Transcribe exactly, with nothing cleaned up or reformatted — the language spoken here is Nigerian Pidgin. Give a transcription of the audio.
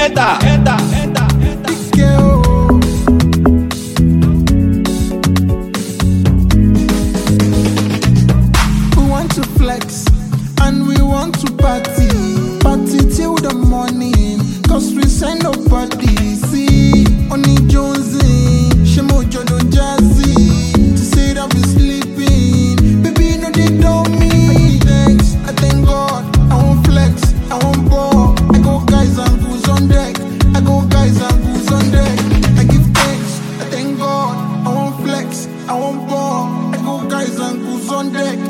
enter, enter, enter, enter. We want to flex and we want to party, party till the morning, cause we send nobody. See, only Jonesy, Shemo Jodo Jazzy, to say that we sleeping, baby no they don't me. Thanks, I thank God, I won't flex, I won't ball, I go guys and goose on deck, I go guys and goose on deck. I give thanks, I thank God, I won't flex, I won't ball, I go guys and goose on deck.